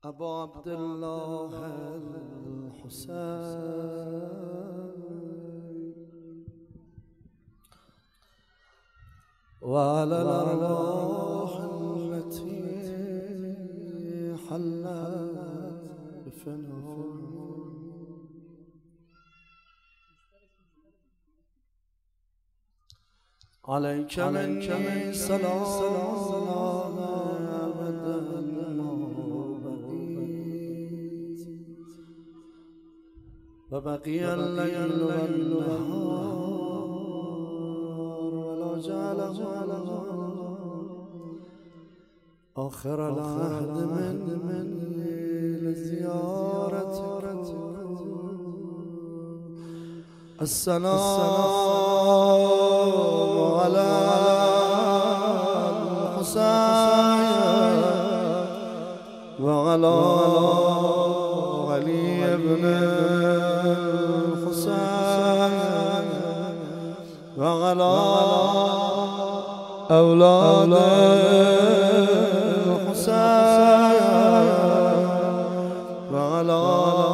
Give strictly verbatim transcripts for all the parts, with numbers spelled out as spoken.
ابا عبدالله الحسين وعلى الأرواح التي حلت بفنهم عليك مني سلام أبدا ما بقيت وبقي الليل والنهار ولا جعله آخر العهد مني لزيارتك السلام على الحسين وعلى علي بن الحسين وعلى أولاد الحسين وعلى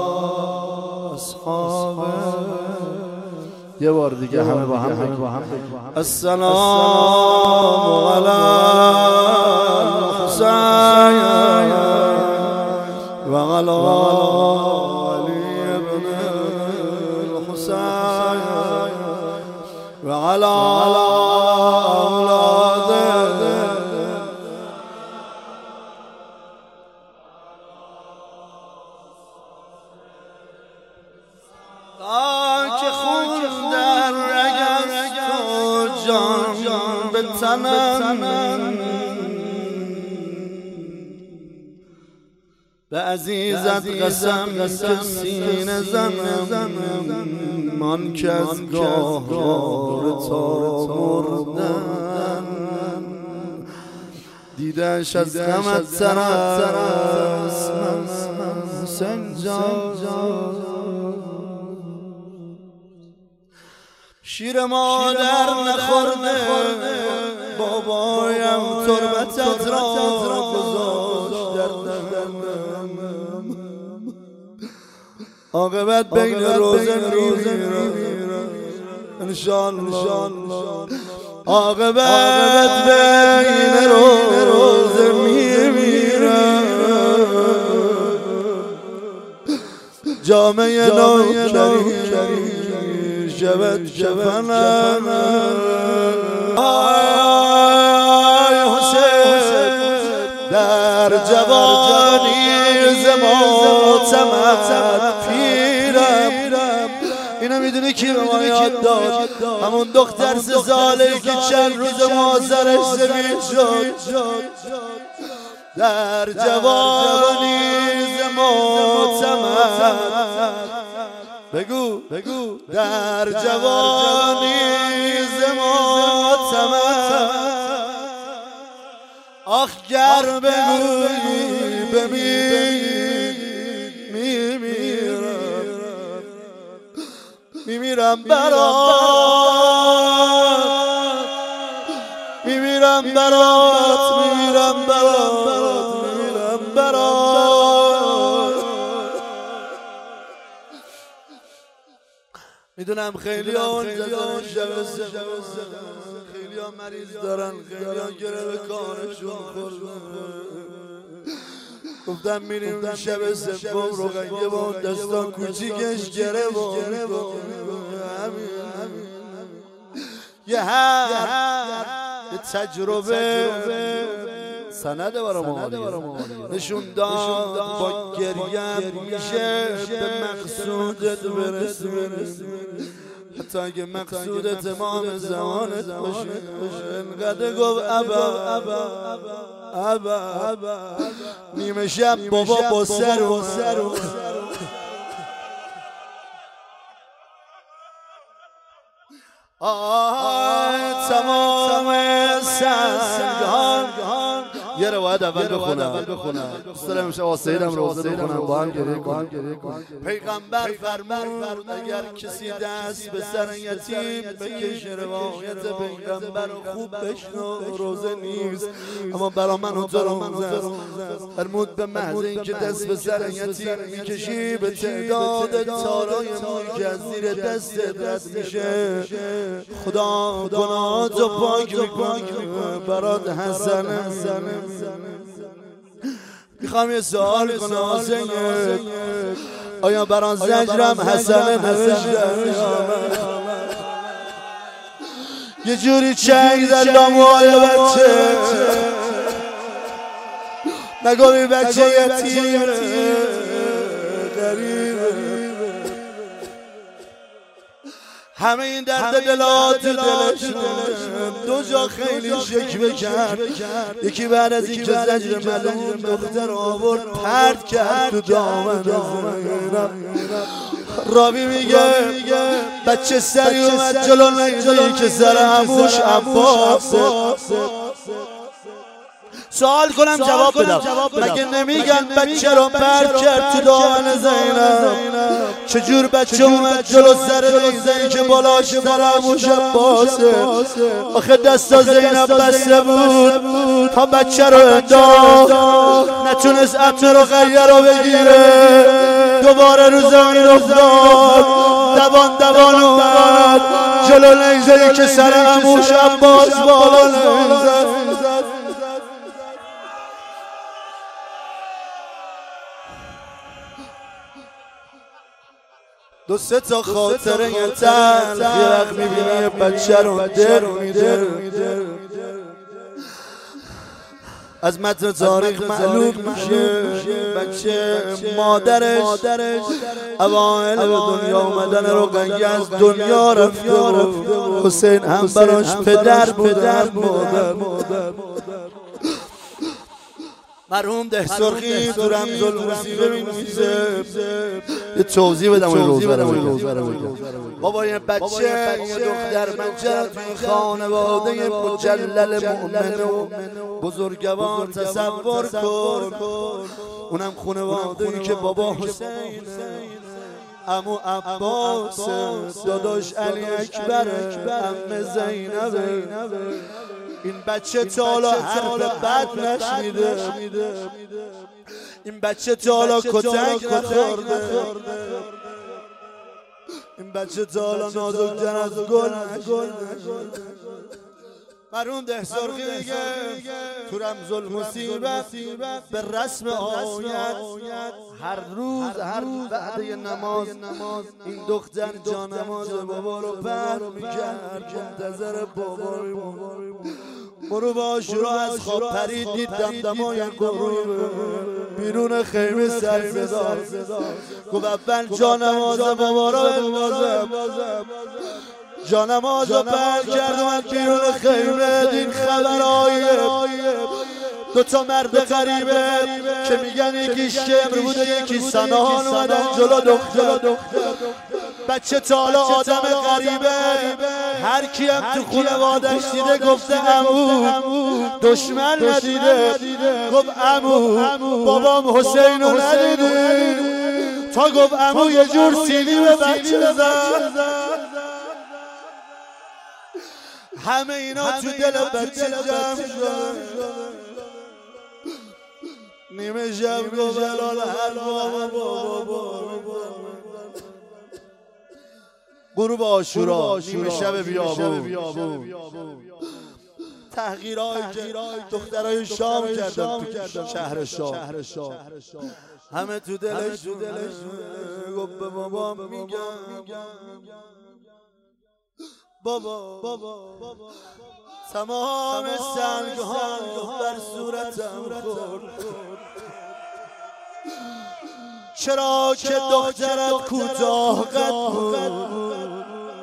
أصحابه یه بار دیگه همه با هم همه با هم السلام علی الحسین و علی علی ابن الحسین و علی اولاد به عزیزت قسم که سینه زنم من که از گاهوار تا مردم دیدش از غمت سر است حسین جان شیر مادر نخورده بابایم تربتت را گذاشت در دهنم عاقبت بین روزه میمیرم انشالله عاقبت بین روزه میمیرم جامعه نوکری شبت کفنم آی حسین در جوانی ز ماتمت پیرم اینو میدونی کی به ما یاد داد؟ همون دختر سه ساله که چند روز مادرش زمین شد در جوانی ز ماتمت بگو بگو در جوانی ز ماتمت آخ گر بگویی ببین میمیرم میمیرم برات میمیرم برات میمیرم برات میمیرم برات میدونم خیلی ها اون زدن شب خیلی ها مریض دارن خیلی ها گره به کارشون خوردن گفتم میریم شب سوم روغنگه با اون دستان کوچیکش گره با یه هر یه تجربه سنده برام نشون داد با گریم میشه به مقصودت برسی حتی اگه مقصودت تمام زمانت باشه انقدر گفت ابا ابا ابا نیمه شب بابا با سر و سر و آه تمام سنگان یه روایت اول بخونم دوست دارم امشب واسیدم روزه بخونم با هم گریه کنم. پیغمبر فرمود اگر کسی دست به سر یتیم بکشه روایت پیغمبر خوب بشنو روزه نیست اما برا من و تو روزه است. فرمود به محض اینکه دست به سر یتیم میکشی به تعداد تارای مویی که از زیر دستت رد میشه خدا گناهاتو پاک میکنه برات حسنه. میخوام یه سوال کنم حسین آیا بران زجرم حسنه نوشتم؟ یه جوری چنگ در داموهای بچه نگوی بچه یتیم غریبه همه این درد دلات تو دلش دو جا خیلی شکوه کرد. یکی بعد از این که زجر ملوم دختر آورد پرد کرد تو دامن زینب. راوی میگه بچه سری اومد جلو نگذاری که سر عموش عباسه. سوال کنم جواب بدم مگه نمیگن بچه رو پرد کرد تو دامن زینب؟ چجور بچه اومد جلو سر نیزه‌ای که بالاش در عموش عباسه؟ آخه دستا زینب بسته بود تا بچه رو انداخت نتونست عطر و غیه رو بگیره دوباره رو زمین افتاد دوان دوان اومد جلو نیزه‌ای که سر عموش عباس بالا نمیزد. دو سه تا خاطره یه تلخ یه وقت میبینی یه بچه رو در میده از متن تاریخ معلوم میشه بچه مادرش اوائل به دنیا اومدن رقیه از دنیا رفته حسین هم براش پدر پدر مادر. مرحوم ده سرخی تو رمز المصیبه می‌نویسه یه توضیح بدم اون روز برام بابا یه بچه یه دختر منجر توی خانواده مجلل مؤمن و بزرگوار تصور کن اونم خانواده‌ای که بابا حسین عمو عباس داداش علی اکبر عمه زینبه. این بچه تا حالا حرف بد نشنیده این بچه تا حالا کتک نخورده این بچه تا حالا نازک‌تر از گل نشده. مرحوم ده سرخی میگه تو رمز المصیبه به رسم آیت هر روز هر بعد نماز این دختر جا نماز بابا رو پر میکرد منتظر بابا برو با عاشورا از خواب پرید دید دمدمای غروب بیرون خیمه سر صدا گفت اول جا نماز بابا رو بندازم جانماز رو پر کرد من بیرون خیمه دین خبرهای دوتا مرد غریبه که میگن یکی شمر بوده یکی سنان اومدن جلو دختر بچه تا حالا آدم غریبه هر کی هم تو خونوادش دیده گفته عمو دشمن ندیده گفت عمو بابام حسین رو ندیده تا گفت عمو یه جور سیلی به بچه زد. همه اینا تو دل بچه جمع شدن نیمه شب گفت بلال هر بابا غروب عاشورا نیمه شب بیابون تحقیرهایی که دخترای شام کردن تو شهر شام همه تو دلش گفت به بابا میگم بابا تمام سنگ ها بر صورتم خورد چرا که دخترت کوتاه قد بود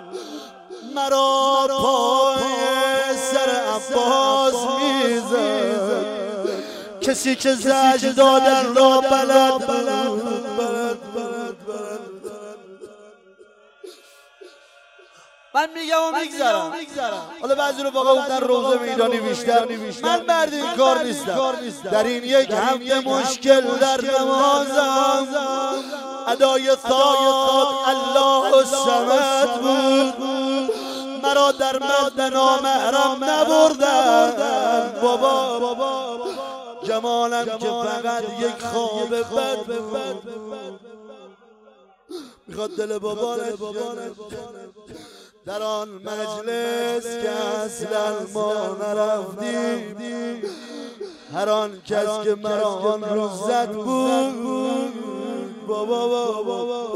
مرا پای سر عباس میزد کسی که زجر دادن را بلد بود من میگم و میگذرم. حالا بعضی رو باقا گفتن روزه میدانی بیشتر، من مرد این کار نیستم. در این یک هفته مشکل در نمازم ادای ثات الله الصمد بود. مرا در مد نامحرم نبردن بابا، جمالم که فقط یک خواب بد بود. میخواد دل بابا در آن مجلس که اصلا ما نرفتیم، هر آن کس که مرا آن روز زد بود بابا بابا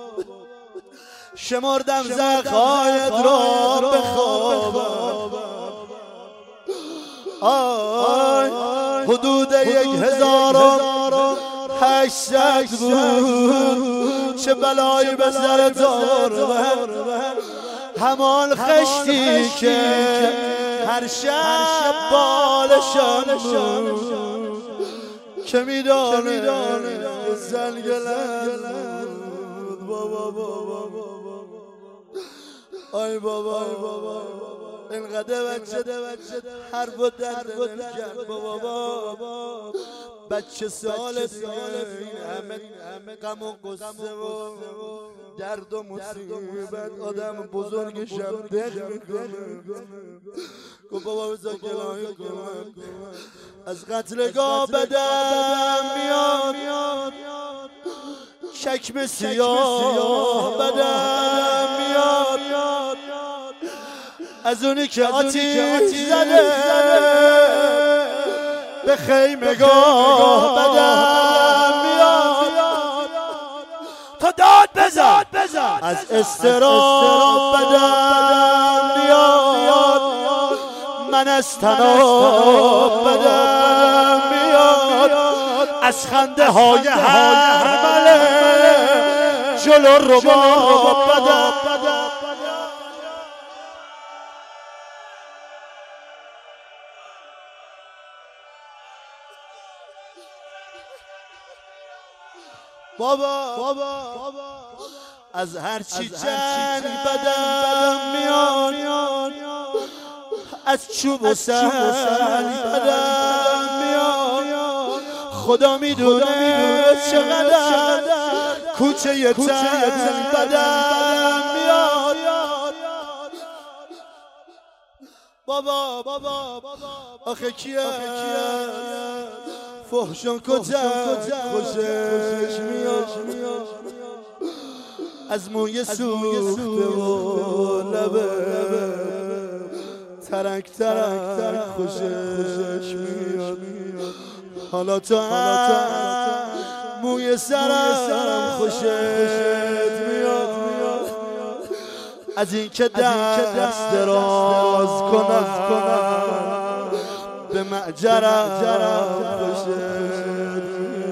شمردم زخایت را بخوابم. آی حدود یک هزار و هشتصد بود. چه بلایی به سرت آورد همان خشتی که هر شب بالشان بود، که میدانه زنگلن بود بابا بابا آی بابا اینقدر بچه حرف و درد کرد بابا. بچه سال سال این همه غم و قصه و درد و مصیبت آدم بزرگشم دق میکنه. گفت بابا بذار گلایه کنم، از قتلگاه بدم میاد، شکم سیاه بدم میاد، از اونی که آتیش زده به خیمگاه بدم میاد. تا داد بزن از استراب بدم میاد، من از تناب بدم میاد، از خنده های هر مله جلو رباب بدم. بابا از هر چی جنگ بدم میاد، از چوب و سنگ بدم میاد. خدا میدونه چقدر کوچه تنگ بدم میاد. بابا آخه کیه فحشان کجا خوشش میاد، از موی سوخته و لبه ترک ترک خوشش میاد. حالا تو هم موی سرم خوشت میاد، از این که دست دراز کنم به معجرم خوشت،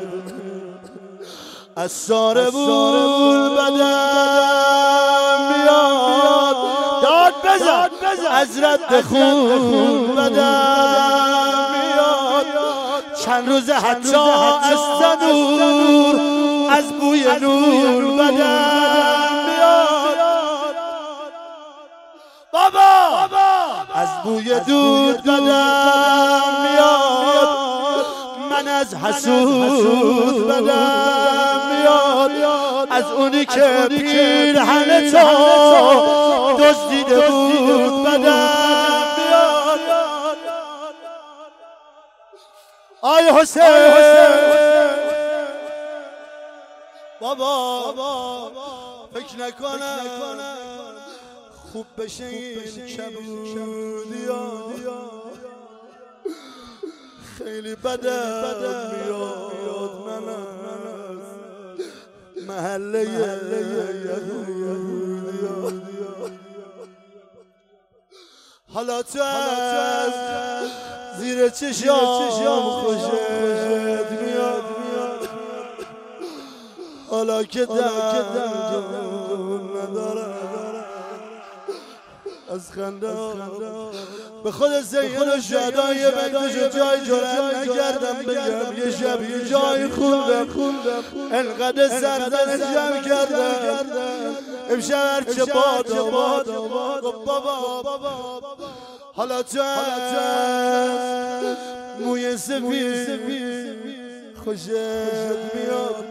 از ساربون بدم میاد. داد بزن از رد خون بدم میاد، چند روز حتی از تنور از بوی نور بدم میاد. بابا از بوی دود بدم میاد، من از حسود بدم میاد، از اونی که پیرهن تو دزدیده بود بدم میاد. آی حسین بابا فکر نکنم خوب بشه این کبودیا، خیلی بدم میاد من از محله یهودیا. حالا تو از زیر چشام خوشت میاد، حالا که دم ندارم از خنده به خود سید و شهدای بندش جای جرأت نکردم بگم یه شب یه جای خوندم، انقدر سردنشم کردم، امشب هرچه باد آمد گفت بابا حالا تو موی سفید خوشت میاد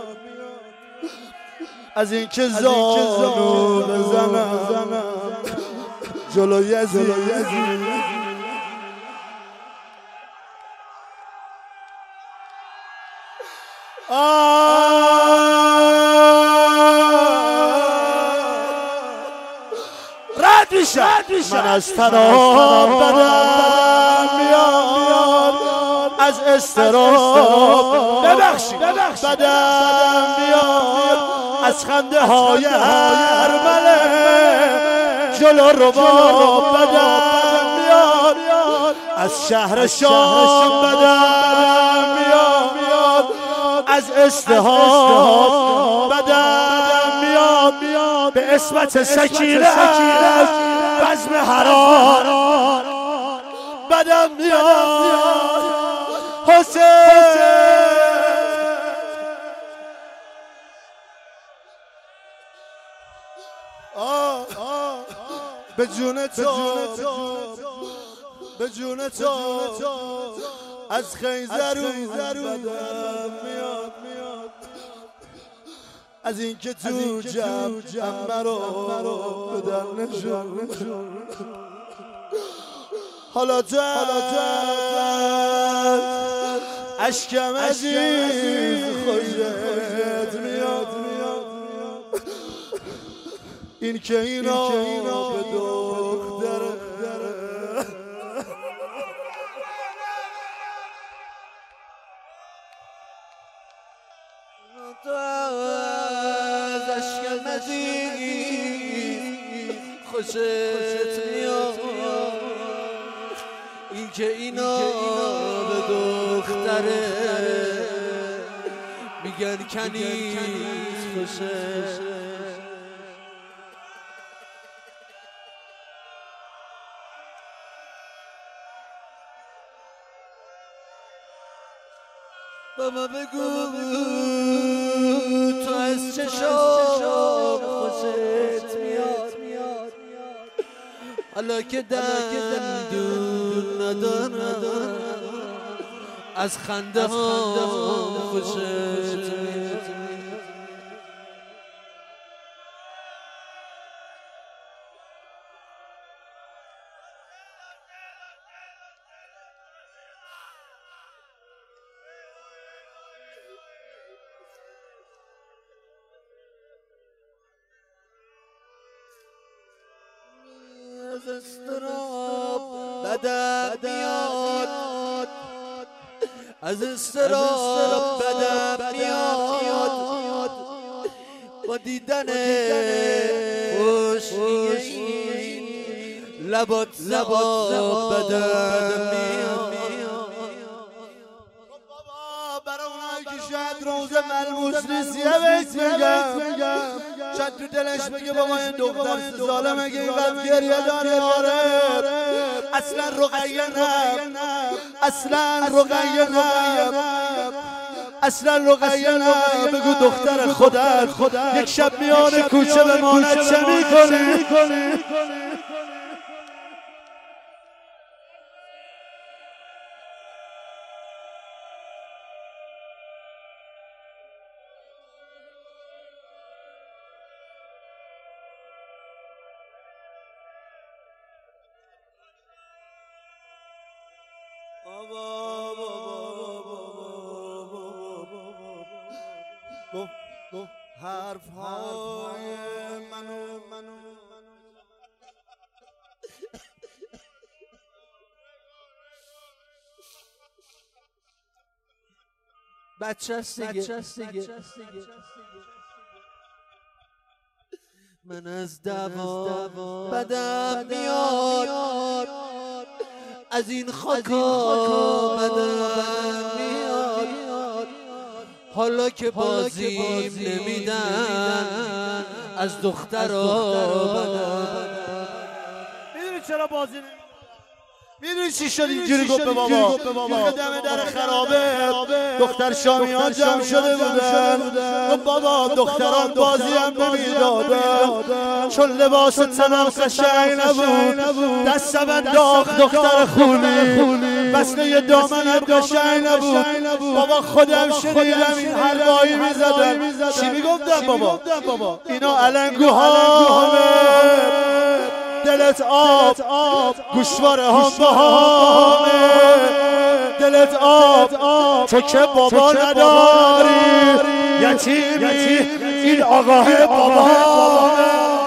از این که زانو بزنم جلوی یزید رد میشم من از تنها بدم میاد از استراب ببخشید بدم میاد از خنده های ارمله جلو رو با بدم میاد از شهر شام بدم میاد از استحاب بدم میاد به اسمت سکینه بزم حرار بدم میاد حسین به جون تو به جون تو از خیزرون بدم میاد از این که تو جمع جمع رو بدن نشون حالا تو اشکم از این خوشت میاد این که اینا به دختره تو از اشکم از این خوشت میاد این که اینا به دختره میگن کنیز خوشه بابا بگو تو از چشام خوشت میاد حالا که دندون ندارم از خنده ها خوشت میاد از استراب بدم میاد از استراب بدم میاد با دیدن خوشی لبات لبات بدم میاد برای اونایی که شاید روز ملموس نیستیه بهت میگم شاید تو دلش بگه بابا این دختر ظالم اگه اینقدر گریه داره آره اصلا رقیه نه اصلا رقیه نه اصلا رقیه نه بگو دختر خودت یک شب میان کوچه بماند چه میکنی گفت حرف های منو بچه است دیگه من از دوام بدم میاد از این خاکا بدم میاد حالا که بازیم نمیدن از دخترها بدم میدونی چرا بازی نمیدن میدونی چی شد اینجوری گفت به بابا؟ یه دم در خرابه دختر شامیان جمع شده بودن. گفت بابا دختران بازی هم نمیدادن چون لباس تنم قشنگ نبود، دستم انداخت دختر خونی بسته دامنم قشنگ نبود. بابا خودم شنیدم این حلوایی میزدن. چی میگفتن بابا؟ اینا علنگوهامه، دلت آب گوشواره هم بهامه، دلت آب تو که بابا نداری، یتیمی این آقاه بابا.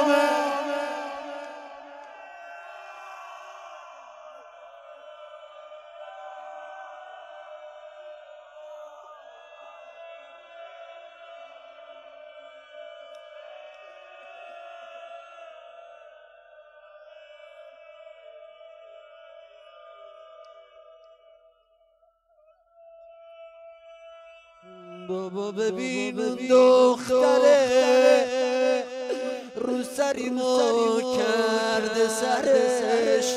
بابا ببین اون دختره رو سریمو کرده سرش،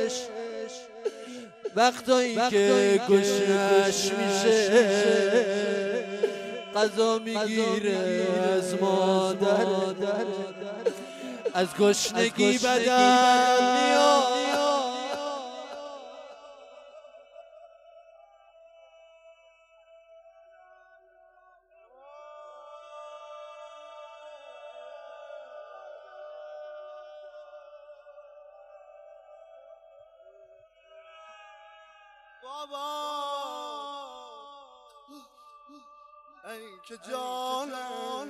وقتایی که گوشش میشه قضا میگیره از مادر، از گشنگی بدن میاد. بابا ای که جانم،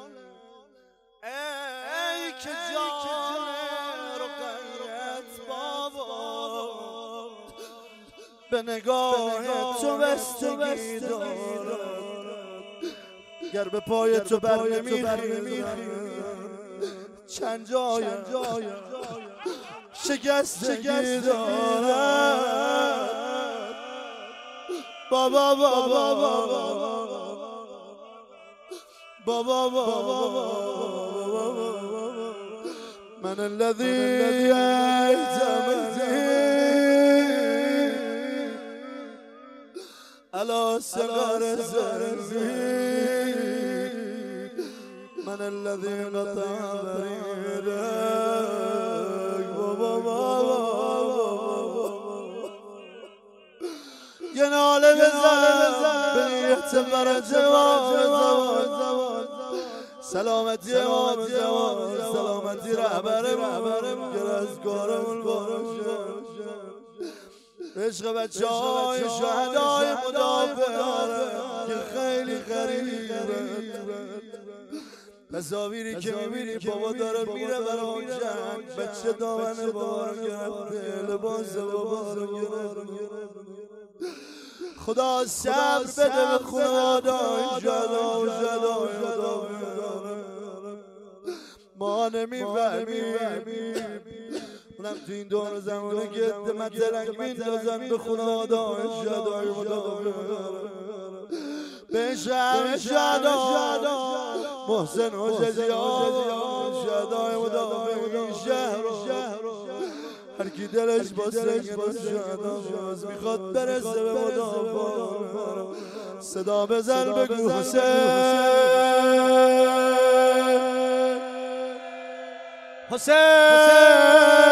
ای که جانم رقیت بابا، به نگاه تو بستگی دارد، گر به پای تو بر نمیخیزم چند جای شکستگی دارد. بابا بابا بابا بابا من الذي اعتمدني على صغر ذنبي، من الذي قطع بريدك. بابا بابا یه ناله بزن به نیت بر جوان، سلامتی امام جوان، سلامتی رهبرمون گر از کارمون باشه، عشق بچه های شهدای مدافع که خیلی غریبه. تصاویری که میبینی بابا داره میره برای جنگ، بچه دامن بابا رو گرفته، لباس بابا رو گرفته. خدا صبر بده به خانواده‌های شهدا و شهدای مدافع. ما نمیفهمیم، اونم تو این دور زمانه که مطلق میندازن به خانواده‌های شهدای مدافع. به شهر شهدا محسن حججی ها شهدای مدافع این شهر هر کی دلش با سنگ شهداست میخواد برسه به مدافع. صدا بزن بگو حسین حسین